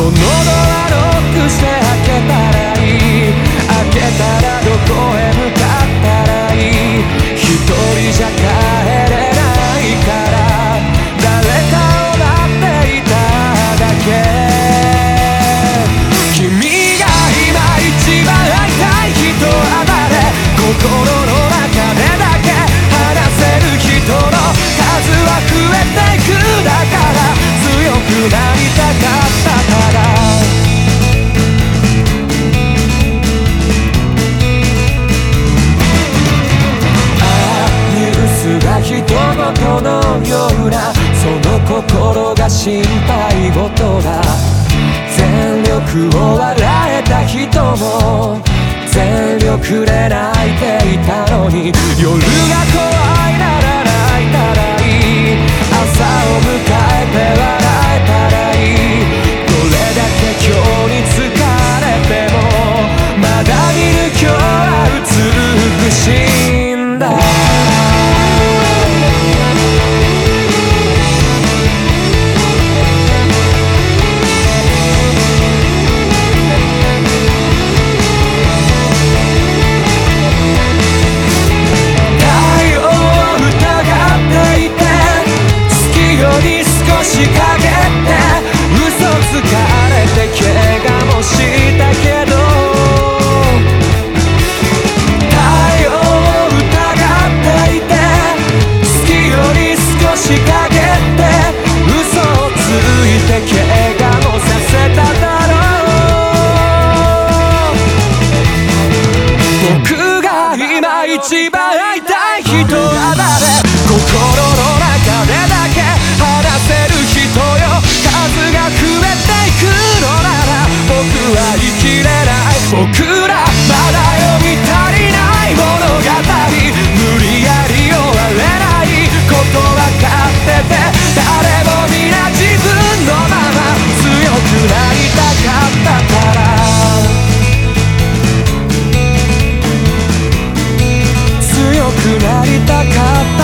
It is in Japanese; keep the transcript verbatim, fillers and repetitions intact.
のドアノックして開けたらいい。開けたらどこへ向かったらいい。一人じゃ帰れないから誰かを待っていただけ。君が今一番会いたい人は誰。心の中でだけ話せる人の数は増えていく。だから強くなりたかったから。人事のようなその心が心配事だ。全力を笑えた人も全力で泣いていたのに。夜が怖いなら泣いたらいい。朝を迎えて笑えたらいい。どれだけ今日に疲れてもまだ見る今日は美しいんだ。一番会いたい人は誰。心の中でだけ話せる人よ。数が増えていくのなら僕は生きれない。僕らまだ読み足りない物語。無理やり終われないことわかってて誰も皆自分のまま強くなりたかったから。強くなりたかった